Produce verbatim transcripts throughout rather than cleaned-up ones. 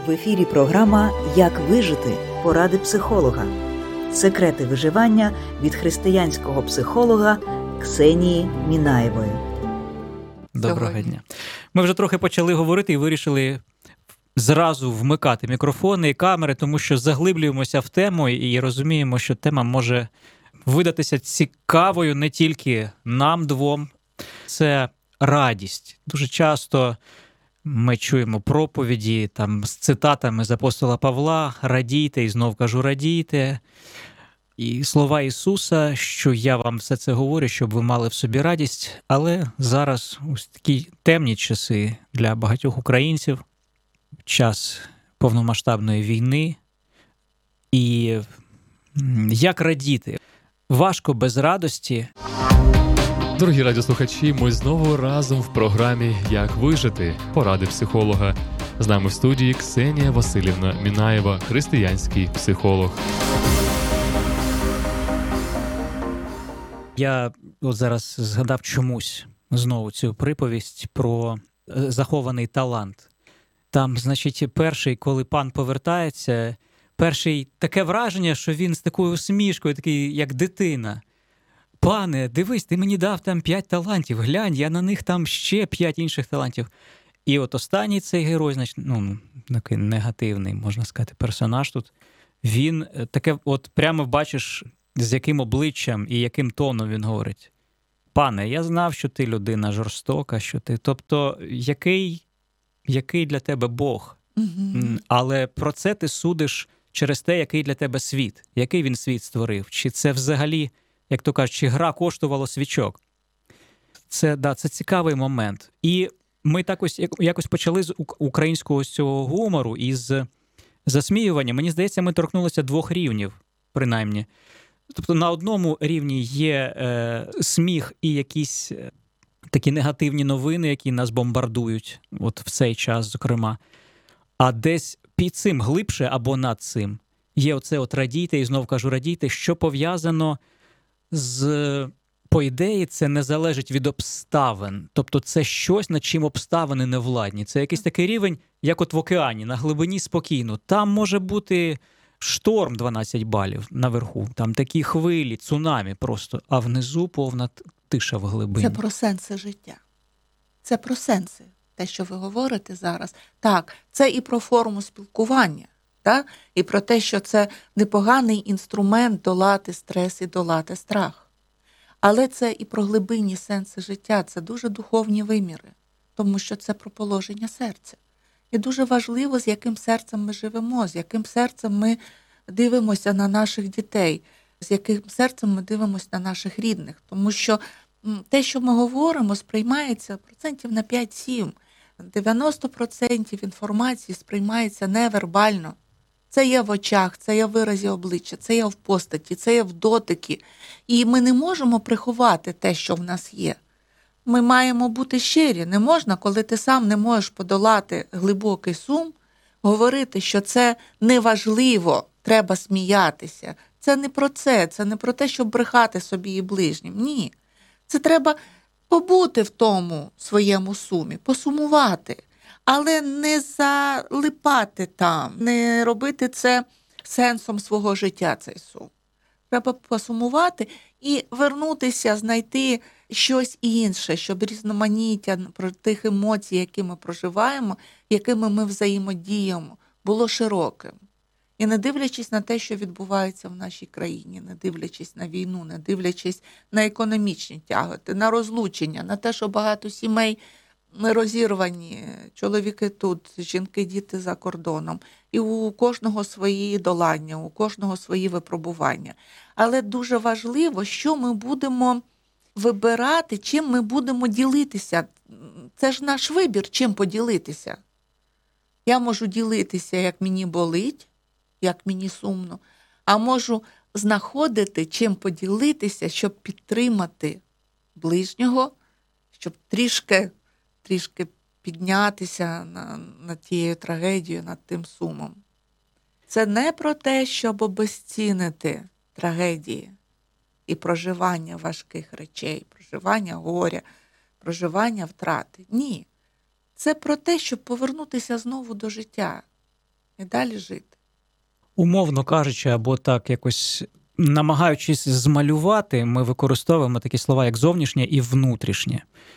В ефірі програма «Як вижити? Поради психолога». Секрети виживання від християнського психолога Ксенії Мінаєвої. Доброго дня. Ми вже трохи почали говорити і вирішили зразу вмикати мікрофони і камери, тому що заглиблюємося в тему і розуміємо, що тема може видатися цікавою не тільки нам двом. Це радість. Дуже часто ми чуємо проповіді там, з цитатами з апостола Павла «Радійте» і знов кажу «радійте». І слова Ісуса, що я вам все це говорю, щоб ви мали в собі радість. Але зараз ось такі темні часи для багатьох українців, час повномасштабної війни. І як радіти? Важко без радості. Дорогі радіослухачі, ми знову разом в програмі «Як вижити? Поради психолога». З нами в студії Ксенія Василівна Мінаєва, християнський психолог. Я от зараз згадав чомусь знову цю приповість про захований талант. Там, значить, перший, коли пан повертається, перший таке враження, що він з такою усмішкою, такий, як дитина. «Пане, дивись, ти мені дав там п'ять талантів, глянь, я на них там ще п'ять інших талантів». І от останній цей герой, значить, ну, такий негативний, можна сказати, персонаж тут, він таке, от прямо бачиш, з яким обличчям і яким тоном він говорить. «Пане, я знав, що ти людина жорстока, що ти...» Тобто, який, який для тебе Бог? Mm-hmm. Але про це ти судиш через те, який для тебе світ. Який він світ створив? Чи це взагалі, як то кажуть, чи гра коштувала свічок? Це, да, це цікавий момент. І ми так ось, якось почали з українського цього гумору і з засміювання. Мені здається, ми торкнулися двох рівнів, принаймні. Тобто на одному рівні є е, сміх і якісь е, такі негативні новини, які нас бомбардують, от в цей час, зокрема. А десь під цим глибше або над цим є оце от радійте, і знов кажу радійте, що пов'язано з, по ідеї, це не залежить від обставин. Тобто це щось, над чим обставини не владні. Це якийсь такий рівень, як от в океані, на глибині спокійно. Там може бути шторм дванадцять балів наверху, там такі хвилі, цунамі просто, а внизу повна тиша в глибині. Це про сенси життя. Це про сенси, те, що ви говорите зараз. Так, це і про форму спілкування, так? І про те, що це непоганий інструмент долати стрес і долати страх. Але це і про глибинні сенси життя, це дуже духовні виміри, тому що це про положення серця. І дуже важливо, з яким серцем ми живемо, з яким серцем ми дивимося на наших дітей, з яким серцем ми дивимося на наших рідних. Тому що те, що ми говоримо, сприймається процентів на п'ять-сім. дев'яносто відсотків інформації сприймається невербально. Це є в очах, це є в виразі обличчя, це є в постаті, це є в дотикі. І ми не можемо приховати те, що в нас є. Ми маємо бути щирі. Не можна, коли ти сам не можеш подолати глибокий сум, говорити, що це неважливо, треба сміятися. Це не про це, це не про те, щоб брехати собі і ближнім. Ні. Це треба побути в тому своєму сумі, посумувати, але не залипати там, не робити це сенсом свого життя, цей сум. Треба посумувати і вернутися, знайти щось інше, щоб різноманіття про тих емоцій, які ми проживаємо, якими ми взаємодіємо, було широким. І не дивлячись на те, що відбувається в нашій країні, не дивлячись на війну, не дивлячись на економічні тяготи, на розлучення, на те, що багато сімей розірвані, чоловіки тут, жінки, діти за кордоном. І у кожного свої долання, у кожного свої випробування. Але дуже важливо, що ми будемо вибирати, чим ми будемо ділитися. Це ж наш вибір, чим поділитися. Я можу ділитися, як мені болить, як мені сумно, а можу знаходити, чим поділитися, щоб підтримати ближнього, щоб трішки, трішки піднятися на, над тією трагедією, над тим сумом. Це не про те, щоб обезцінити трагедії і проживання важких речей, проживання горя, проживання втрати. Ні. Це про те, щоб повернутися знову до життя. і далі жити. Умовно кажучи, або так якось намагаючись змалювати, ми використовуємо такі слова, як зовнішнє і внутрішнє.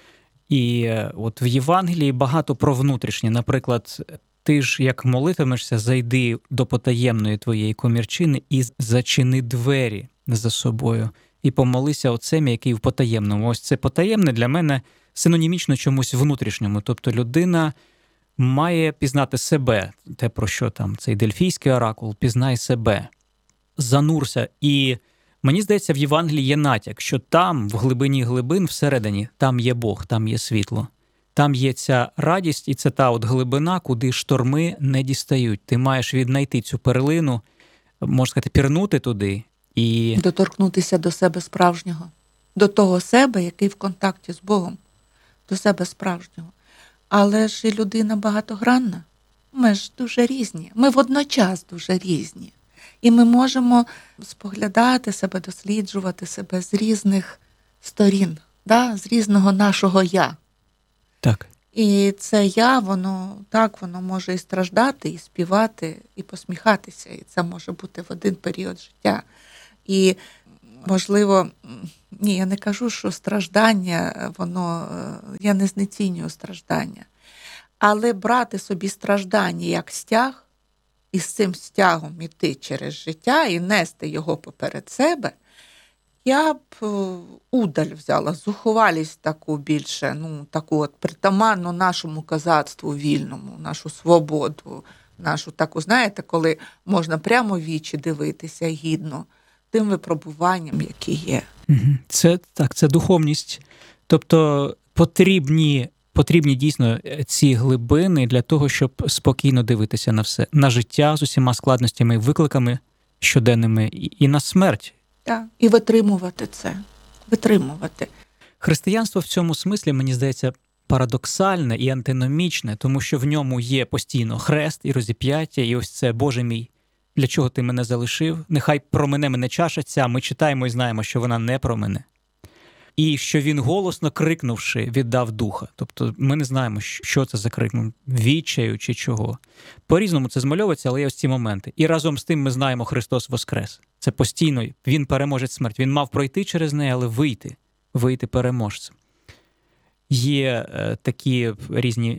І от в Євангелії багато про внутрішнє. Наприклад, ти ж, як молитимешся, зайди до потаємної твоєї комірчини і зачини двері за собою. І помолися Отцем, який в потаємному. Ось це потаємне для мене синонімічно чомусь внутрішньому. Тобто людина має пізнати себе. Те, про що там цей дельфійський оракул, пізнай себе. Занурся. І мені здається, в Євангелії є натяк, що там, в глибині глибин, всередині, там є Бог, там є світло. Там є ця радість, і це та от глибина, куди шторми не дістають. Ти маєш віднайти цю перлину, можна сказати, пірнути туди. І доторкнутися до себе справжнього, до того себе, який в контакті з Богом, до себе справжнього. Але ж і людина багатогранна. Ми ж дуже різні. Ми водночас дуже різні. І ми можемо споглядати себе, досліджувати себе з різних сторін, да? З різного нашого «я». так. І це «я», воно так, воно може і страждати, і співати, і посміхатися. І це може бути в один період життя. І, можливо, ні, я не кажу, що страждання, воно, я не знецінюю страждання. Але брати собі страждання як стяг, і з цим стягом іти через життя, і нести його поперед себе, я б удаль взяла, зухвалість таку більше, ну, таку от притаманну нашому козацтву вільному, нашу свободу, нашу таку, знаєте, коли можна прямо в вічі дивитися гідно, тим випробуванням, які є. Це так, це духовність. Тобто потрібні, потрібні дійсно ці глибини для того, щоб спокійно дивитися на все, на життя з усіма складностями і викликами щоденними, і на смерть. Так, і витримувати це, витримувати. Християнство в цьому смислі, мені здається, парадоксальне і антиномічне, тому що в ньому є постійно хрест і розіп'яття, і ось це «Боже мій, для чого ти мене залишив? Нехай промине мене чаша ця». Ми читаємо і знаємо, що вона не промине. І що він, голосно крикнувши, віддав духа. Тобто ми не знаємо, що це за крик, відчаю чи чого. По-різному це змальовується, але є ось ці моменти. І разом з тим ми знаємо, Христос воскрес. Це постійно, він переможе смерть. Він мав пройти через неї, але вийти, вийти переможцем. Є е, такі різні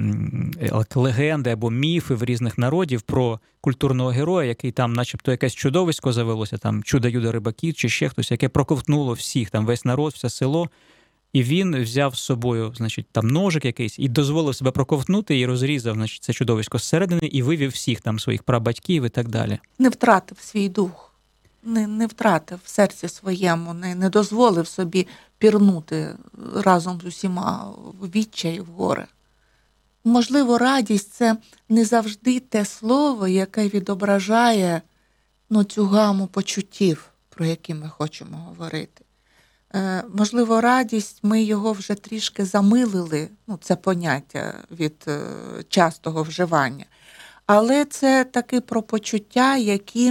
легенди або міфи в різних народів про культурного героя, який там начебто якесь чудовисько завелося, там Чудо-Юдо-Рибакіт чи ще хтось, яке проковтнуло всіх, там весь народ, все село, і він взяв з собою, значить, там ножик якийсь і дозволив себе проковтнути і розрізав, значить, це чудовисько зсередини і вивів всіх там своїх прабатьків і так далі. Не втратив свій дух, не, не втратив в серці своєму, не, не дозволив собі пірнути разом з усіма в відчай, в горе. Можливо, радість – це не завжди те слово, яке відображає, ну, цю гаму почуттів, про які ми хочемо говорити. Е, можливо, радість, ми його вже трішки замилили, ну, це поняття від е, частого вживання. Але це таки про почуття, які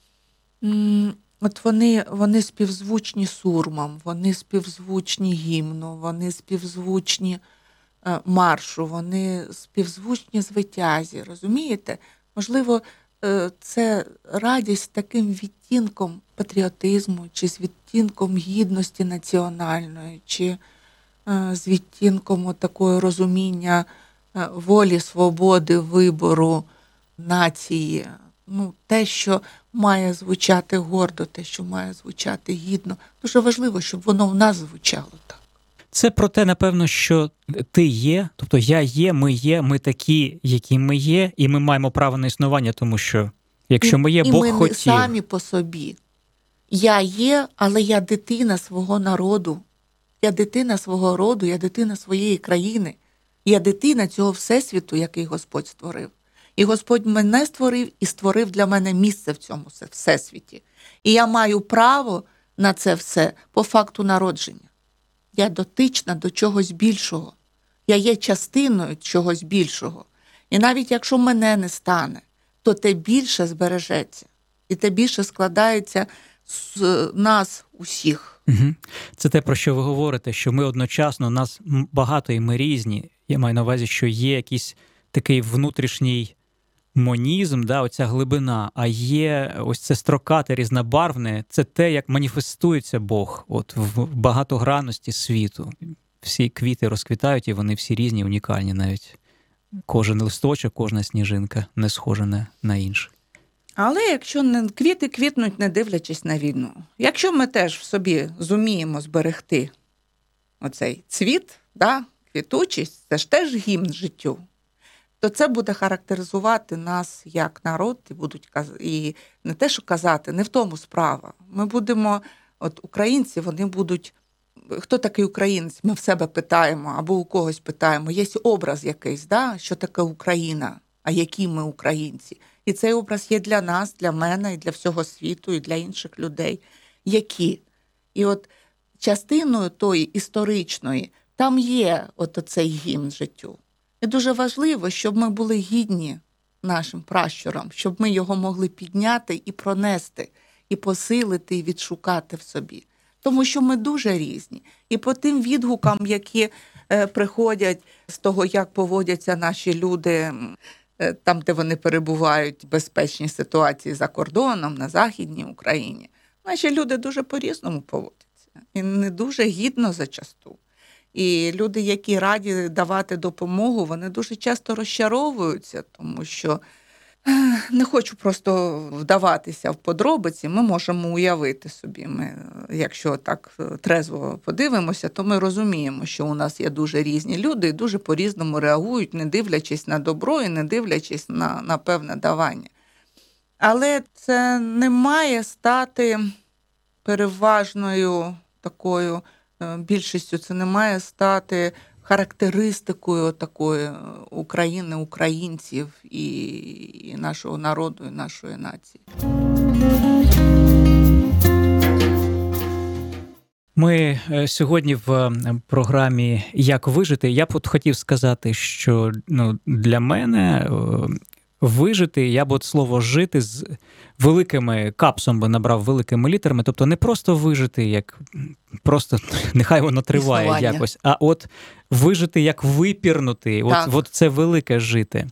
м, от вони, вони співзвучні сурмам, вони співзвучні гімну, вони співзвучні маршу, вони співзвучні звитязі, розумієте? Можливо, це радість таким відтінком патріотизму, чи з відтінком гідності національної, чи з відтінком такого розуміння волі, свободи, вибору нації. Ну, те, що має звучати гордо, те, що має звучати гідно. Дуже важливо, щоб воно в нас звучало так. Це про те, напевно, що ти є, тобто я є, ми є, ми такі, які ми є, і ми маємо право на існування, тому що якщо ми є, і, Бог і ми хотів. не самі по собі. Я є, але я дитина свого народу. Я дитина свого роду, я дитина своєї країни. Я дитина цього всесвіту, який Господь створив. І Господь мене створив і створив для мене місце в цьому всесвіті. І я маю право на це все по факту народження. Я дотична до чогось більшого. Я є частиною чогось більшого. І навіть якщо мене не стане, то те більше збережеться. І те більше складається з нас усіх. Угу. Це те, про що ви говорите, що ми одночасно, нас багато і ми різні. Я маю на увазі, що є якийсь такий внутрішній монізм, да, оця глибина, а є ось це строкате, різнобарвне, це те, як маніфестується Бог от в багатогранності світу. Всі квіти розквітають, і вони всі різні, унікальні навіть. Кожен листочок, кожна сніжинка не схожа на, на інше. Але якщо не квіти квітнуть, не дивлячись на війну, якщо ми теж в собі зуміємо зберегти оцей цвіт, да, квітучість, це ж теж гімн життю, то це буде характеризувати нас як народ, і будуть каз- і не те, що казати, не в тому справа. Ми будемо, от українці, вони будуть, хто такий українець, ми в себе питаємо, або у когось питаємо, є образ якийсь, да, що таке Україна, а які ми українці. І цей образ є для нас, для мене, і для всього світу, і для інших людей. Які? І от частиною тої історичної, там є от оцей гімн життю. І дуже важливо, щоб ми були гідні нашим пращурам, щоб ми його могли підняти і пронести, і посилити, і відшукати в собі. Тому що ми дуже різні. І по тим відгукам, які е, приходять з того, як поводяться наші люди, е, там, де вони перебувають в безпечній ситуації за кордоном, на Західній Україні, наші люди дуже по-різному поводяться. І не дуже гідно зачасту. І люди, які раді давати допомогу, вони дуже часто розчаровуються, тому що не хочу просто вдаватися в подробиці, ми можемо уявити собі. Ми, якщо так трезво подивимося, то ми розуміємо, що у нас є дуже різні люди і дуже по-різному реагують, не дивлячись на добро і не дивлячись на, на певне давання. Але це не має стати переважною такою більшістю, це не має стати характеристикою такої України, українців і, і нашого народу, і нашої нації. Ми сьогодні в програмі «Як вижити». Я б от хотів сказати, що ну, для мене вижити, я б от слово «жити» з великими капсом би набрав, великими літерами, тобто не просто вижити, як просто нехай воно триває Існування. якось, а от вижити як випірнути, от, от це велике жити.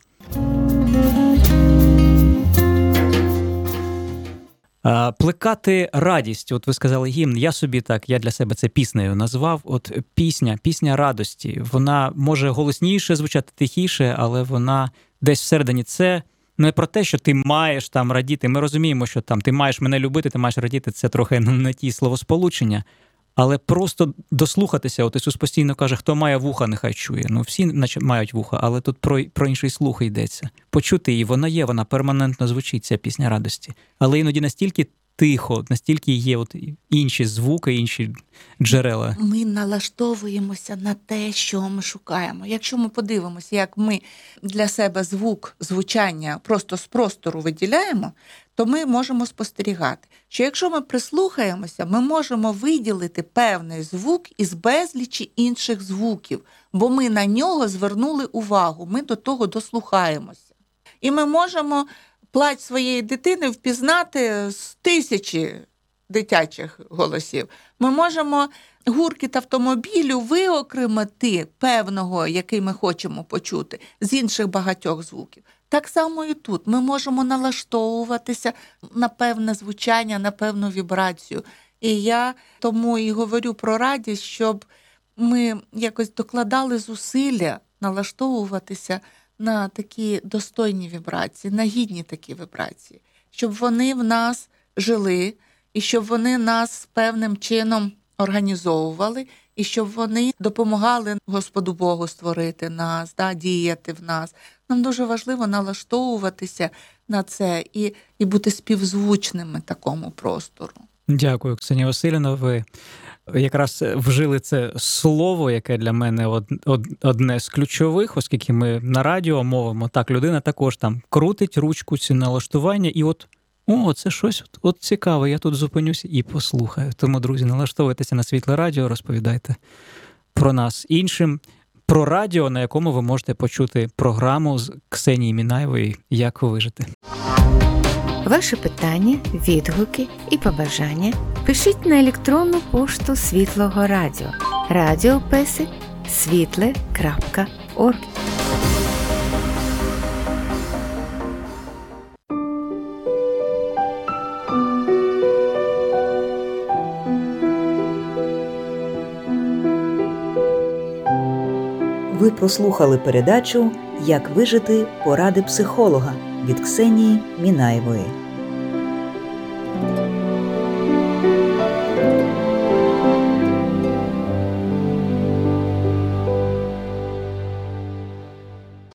А, плекати радість, от ви сказали гімн, я собі так, я для себе це піснею назвав, от пісня, пісня радості, вона може голосніше звучати, тихіше, але вона десь всередині це не про те, що ти маєш там радіти, ми розуміємо, що там ти маєш мене любити, ти маєш радіти, це трохи не ті словосполучення, але просто дослухатися, от Ісус постійно каже, хто має вуха, нехай чує. Ну, всі наче мають вуха, але тут про, про інший слух йдеться. Почути її, вона є, вона перманентно звучить, ця пісня радості. Але іноді настільки тихо, настільки є от інші звуки, інші джерела. Ми налаштовуємося на те, що ми шукаємо. Якщо ми подивимося, як ми для себе звук, звучання просто з простору виділяємо, то ми можемо спостерігати, що якщо ми прислухаємося, ми можемо виділити певний звук із безлічі інших звуків, бо ми на нього звернули увагу, ми до того дослухаємося. І ми можемо плач своєї дитини впізнати з тисячі дитячих голосів. Ми можемо гуркіт автомобілю виокремити певного, який ми хочемо почути, з інших багатьох звуків. Так само і тут. Ми можемо налаштовуватися на певне звучання, на певну вібрацію. І я тому і говорю про радість, щоб ми якось докладали зусилля налаштовуватися на такі достойні вібрації, на гідні такі вібрації, щоб вони в нас жили, і щоб вони нас певним чином організовували, і щоб вони допомагали Господу Богу створити нас, да, діяти в нас. Нам дуже важливо налаштовуватися на це і, і бути співзвучними такому простору. Дякую, Ксенія Василівна. Ви якраз вжили це слово, яке для мене од, од, одне з ключових, оскільки ми на радіо мовимо. Так, людина також там крутить ручку ці налаштування і от о, це щось от, от цікаве, я тут зупинюся і послухаю. Тому, друзі, налаштовуйтеся на Світле Радіо, розповідайте про нас іншим, про радіо, на якому ви можете почути програму з Ксенії Мінаєвої «Як вижити». Ваші питання, відгуки і побажання пишіть на електронну пошту Світлого Радіо радіопесик світле крапка орг. Ви прослухали передачу «Як вижити. Поради психолога» від Ксенії Мінаєвої.